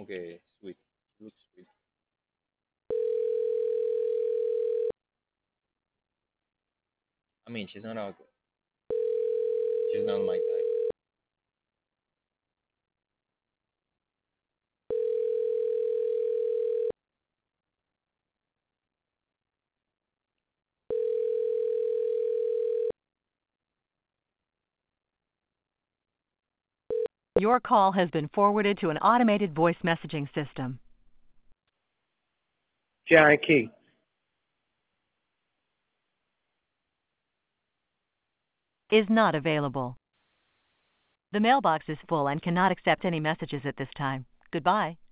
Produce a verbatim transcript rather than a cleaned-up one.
como que sweet. She looks sweet. I mean, she's not ugly. She's not my type. Your call has been forwarded to an automated voice messaging system. John Key. Is not available. The mailbox is full and cannot accept any messages at this time. Goodbye.